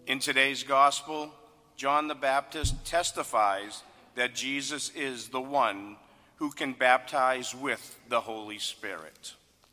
In today's gospel, John the Baptist testifies that Jesus is the one who can baptize with the Holy Spirit.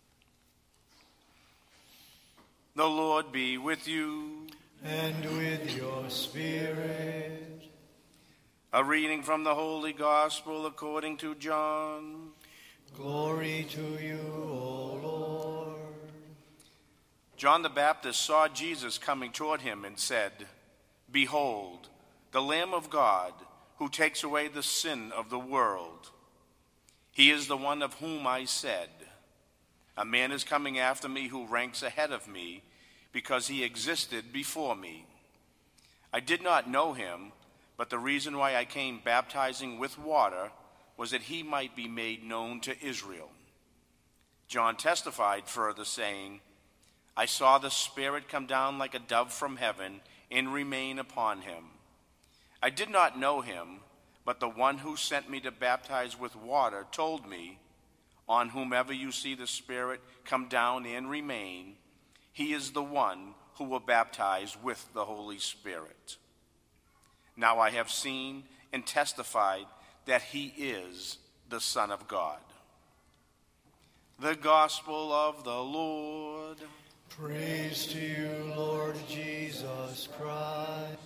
The Lord be with you. And with your spirit. A reading from the Holy Gospel according to John. Glory to you, O Lord. John the Baptist saw Jesus coming toward him and said, "Behold, the Lamb of God, who takes away the sin of the world. He is the one of whom I said, 'A man is coming after me who ranks ahead of me, because he existed before me.' I did not know him, but the reason why I came baptizing with water was that he might be made known to Israel." John testified further, saying, "I saw the Spirit come down like a dove from heaven and remain upon him. I did not know him, but the one who sent me to baptize with water told me, 'On whomever you see the Spirit come down and remain, he is the one who will baptize with the Holy Spirit.' Now I have seen and testified that he is the Son of God." The Gospel of the Lord. Praise to you, Lord Jesus Christ.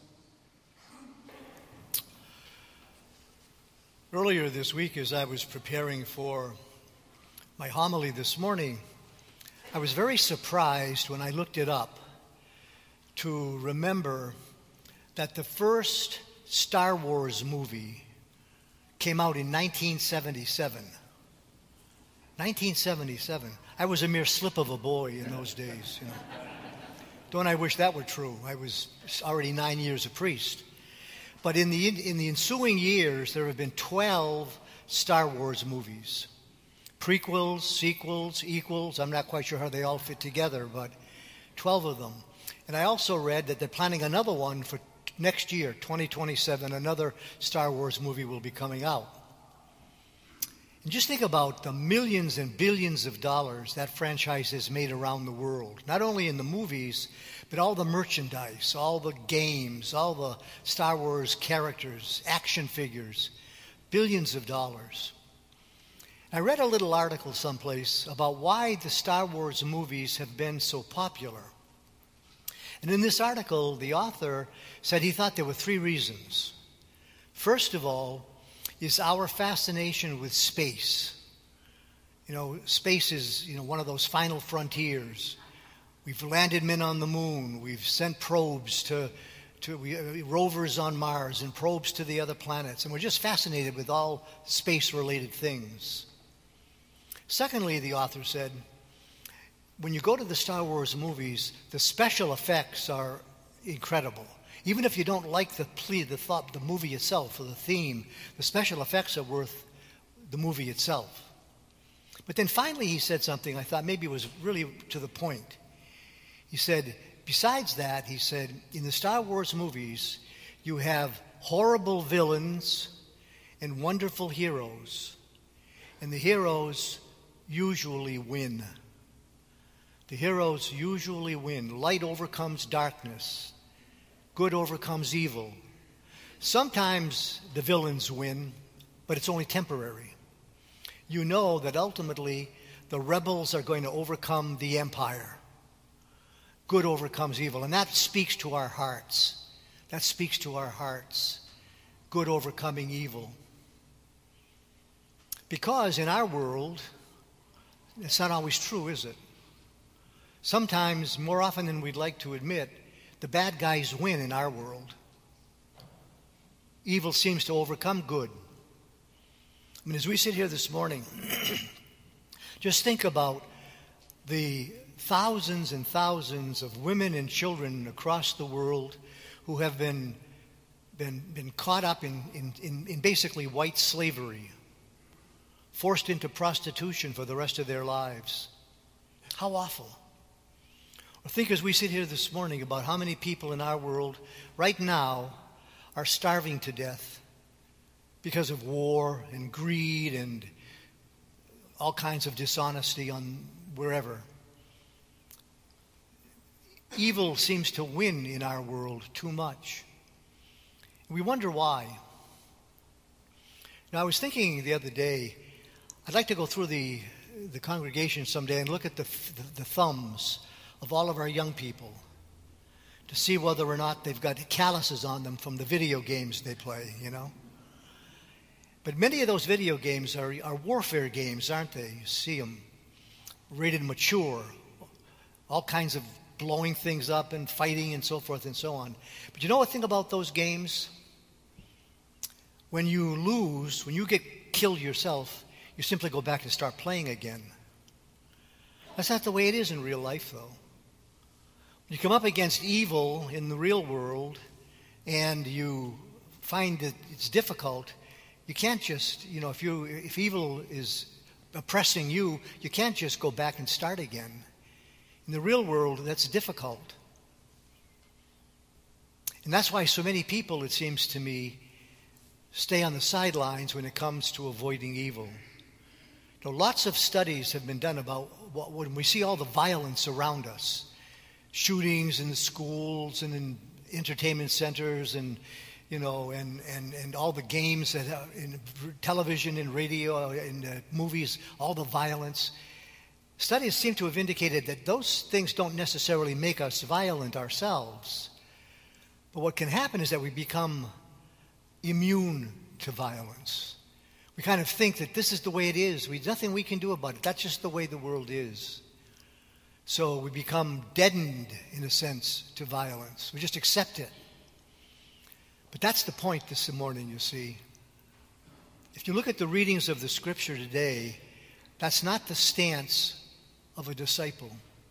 Earlier this week, as I was preparing for my homily this morning, I was very surprised when I looked it up to remember that the first Star Wars movie came out in 1977. 1977. I was a mere slip of a boy in those days, you know. Don't I wish that were true? I was already 9 years a priest. But in the ensuing years, there have been 12 Star Wars movies. Prequels, sequels, equals. I'm not quite sure how they all fit together, but 12 of them. And I also read that they're planning another one for next year, 2027. Another Star Wars movie will be coming out. And just think about the millions and billions of dollars that franchise has made around the world. Not only in the movies, but all the merchandise, all the games, all the Star Wars characters, action figures, billions of dollars. I read a little article someplace about why the Star Wars movies have been so popular. And in this article, the author said he thought there were 3 reasons. First of all, is our fascination with space. You know, space is, one of those final frontiers. We've landed men on the moon. We've sent probes rovers on Mars and probes to the other planets. And we're just fascinated with all space-related things. Secondly, the author said, when you go to the Star Wars movies, the special effects are incredible. Even if you don't like the movie itself or the theme, the special effects are worth the movie itself. But then finally he said something I thought maybe was really to the point. He said, besides that, he said, in the Star Wars movies, you have horrible villains and wonderful heroes. And the heroes usually win. The heroes usually win. Light overcomes darkness. Good overcomes evil. Sometimes the villains win, but it's only temporary. You know that ultimately the rebels are going to overcome the empire. Good overcomes evil, and that speaks to our hearts. That speaks to our hearts. Good overcoming evil. Because in our world, it's not always true, is it? Sometimes, more often than we'd like to admit, the bad guys win in our world. Evil seems to overcome good. I mean, as we sit here this morning, just think about the thousands and thousands of women and children across the world who have been caught up in basically white slavery, forced into prostitution for the rest of their lives. How awful. Or think as we sit here this morning about how many people in our world right now are starving to death because of war and greed and all kinds of dishonesty on wherever. evil seems to win in our world too much. We wonder why. Now, I was thinking the other day, I'd like to go through the congregation someday and look at the thumbs of all of our young people to see whether or not they've got calluses on them from the video games they play, you know. But many of those video games are warfare games, aren't they? You see them rated mature, all kinds of blowing things up and fighting and so forth and so on. But you know what thing about those games? When you lose, when you get killed yourself, you simply go back and start playing again. That's not the way it is in real life, though. When you come up against evil in the real world and you find that it's difficult, you can't just, if evil is oppressing you, you can't just go back and start again. In the real world, that's difficult. And that's why so many people, it seems to me, stay on the sidelines when it comes to avoiding evil. Lots of studies have been done about when we see all the violence around us, shootings in the schools and in entertainment centers and all the games that in television and radio and movies, all the violence. Studies seem to have indicated that those things don't necessarily make us violent ourselves. But what can happen is that we become immune to violence. We kind of think that this is the way it is. There's nothing we can do about it. That's just the way the world is. So we become deadened, in a sense, to violence. We just accept it. But that's the point this morning, you see. If you look at the readings of the Scripture today, that's not the stance of a disciple.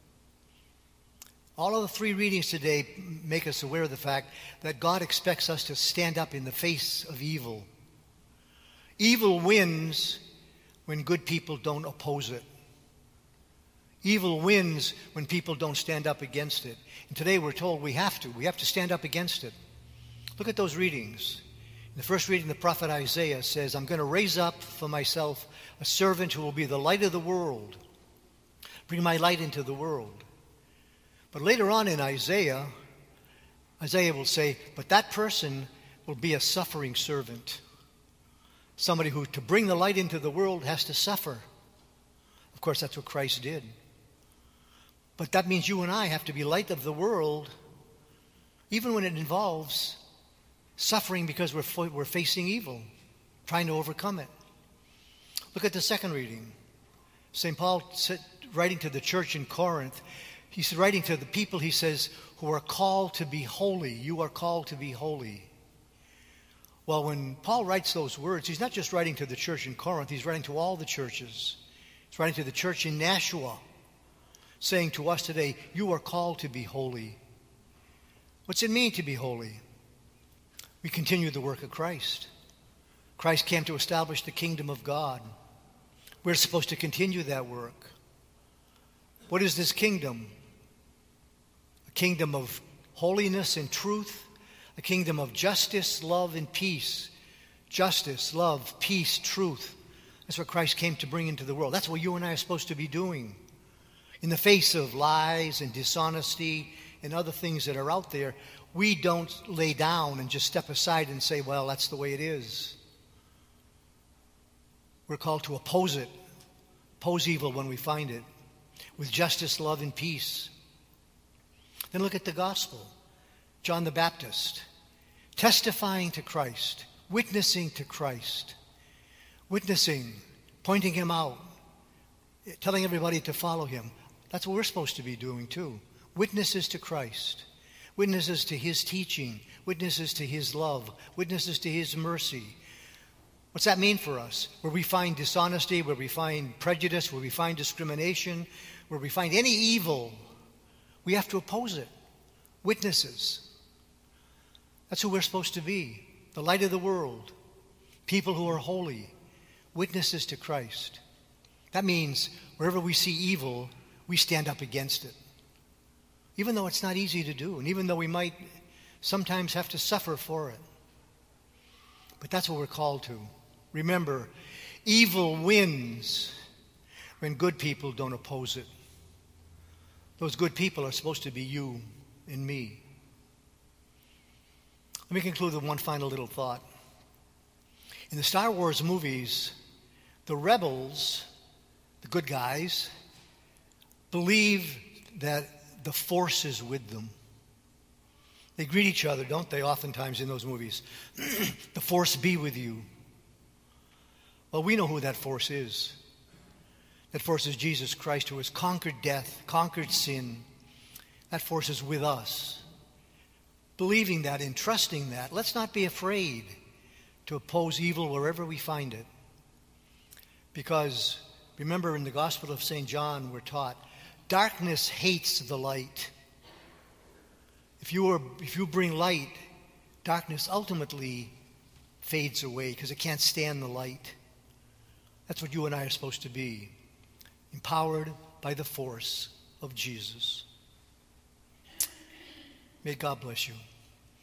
All of the three readings today make us aware of the fact that God expects us to stand up in the face of evil. Evil wins when good people don't oppose it. Evil wins when people don't stand up against it. And today we're told we have to. We have to stand up against it. Look at those readings. In the first reading, the prophet Isaiah says, I'm going to raise up for myself a servant who will be the light of the world. Bring my light into the world. But later on in Isaiah will say, but that person will be a suffering servant. Somebody who, to bring the light into the world, has to suffer. Of course, that's what Christ did. But that means you and I have to be light of the world, even when it involves suffering because we're facing evil, trying to overcome it. Look at the second reading. St. Paul said, writing to the church in Corinth, he's writing to the people, he says, who are called to be holy. You are called to be holy. Well, when Paul writes those words, he's not just writing to the church in Corinth, he's writing to all the churches. He's writing to the church in Nashua, saying to us today, you are called to be holy. What's it mean to be holy? We continue the work of Christ. Christ came to establish the kingdom of God. We're supposed to continue that work. What is this kingdom? A kingdom of holiness and truth, a kingdom of justice, love, and peace. Justice, love, peace, truth. That's what Christ came to bring into the world. That's what you and I are supposed to be doing. In the face of lies and dishonesty and other things that are out there, we don't lay down and just step aside and say, well, that's the way it is. We're called to oppose it, oppose evil when we find it, with justice, love, and peace. Then look at the gospel. John the Baptist, testifying to Christ, witnessing to Christ, witnessing, pointing him out, telling everybody to follow him. That's what we're supposed to be doing too. Witnesses to Christ, witnesses to his teaching, witnesses to his love, witnesses to his mercy. What's that mean for us? Where we find dishonesty, where we find prejudice, where we find discrimination, where we find any evil, we have to oppose it. Witnesses. That's who we're supposed to be. The light of the world. People who are holy. Witnesses to Christ. That means wherever we see evil, we stand up against it. Even though it's not easy to do, and even though we might sometimes have to suffer for it. But that's what we're called to. Remember, evil wins when good people don't oppose it. Those good people are supposed to be you. and me. Let me conclude with one final little thought. In the Star Wars movies, the rebels, the good guys, believe that the Force is with them. They greet each other, don't they, oftentimes in those movies? The Force be with you. Well, we know who that Force is. That Force is Jesus Christ, who has conquered death, conquered sin. That Force is with us. Believing that and trusting that, let's not be afraid to oppose evil wherever we find it. Because, remember, in the Gospel of St. John, we're taught, darkness hates the light. If you bring light, darkness ultimately fades away because it can't stand the light. That's what you and I are supposed to be, empowered by the Force of Jesus. May God bless you.